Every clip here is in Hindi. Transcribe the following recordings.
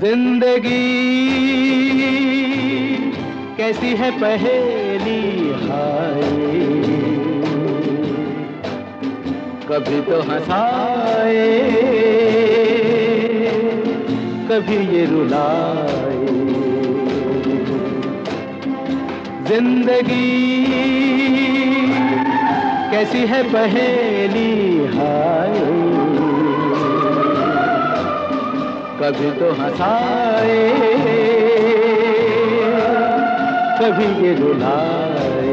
जिंदगी कैसी है पहेली हाय, कभी तो हंसाए कभी ये रुलाए। जिंदगी कैसी है पहेली हाय, कभी तो हंसाए कभी ये रुलाए।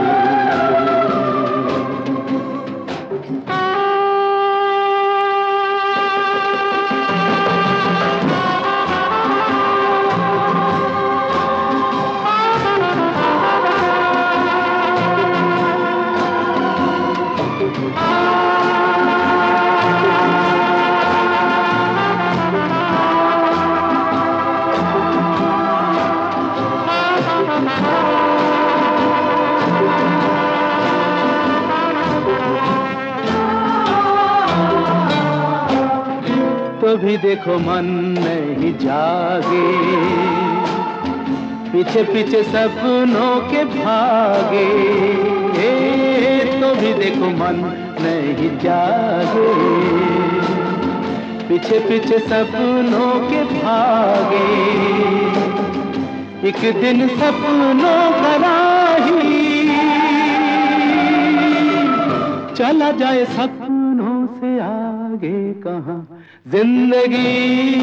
तो भी देखो मन नहीं जागे, पीछे पीछे सपनों के भागे। तो भी देखो मन नहीं जागे, पीछे पीछे सपनों के भागे। एक दिन सपनों का राही चला जाए सपनों से आगे कहाँ। जिंदगी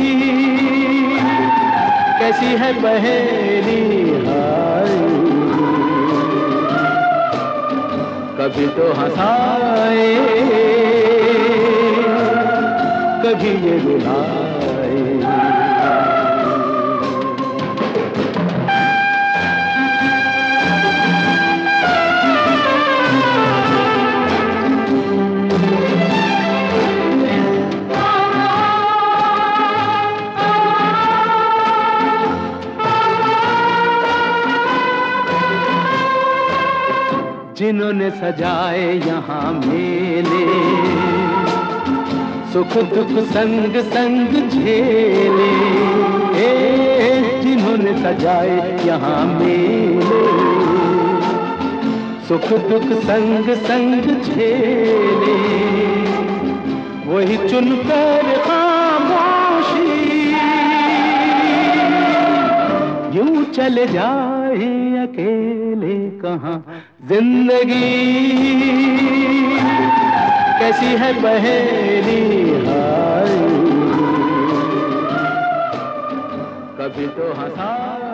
कैसी है पहेली हाय, कभी तो हंसाए कभी ये रुलाए। जिन्होंने सजाए यहाँ मेले, सुख दुख संग संग झेले। जिन्होंने सजाए यहाँ मेले, सुख दुख संग संग झेले। वही चुनकर खामोशी यूं चले जाए अकेले कहाँ। जिंदगी कैसी है पहेली हाय, कभी तो हंसा